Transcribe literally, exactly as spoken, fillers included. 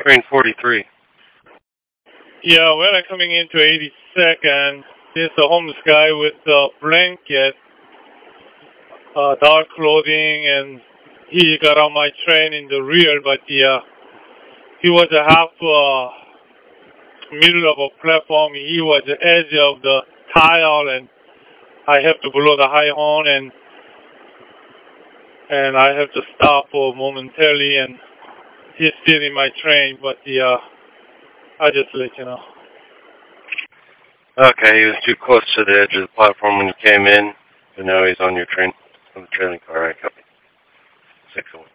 Train forty-three. Yeah, when I'm coming into eighty-second, there's a homeless guy with a blanket, uh, dark clothing, and he got on my train in the rear, but the, uh, he was a half uh, middle of a platform. He was the edge of the tile, and I have to blow the high horn, and and I have to stop for momentarily, and he's still in my train, but the, uh, I just let you know. Okay, he was too close to the edge of the platform when you came in, but now he's on your train, on the trailing car. I copy. six oh one.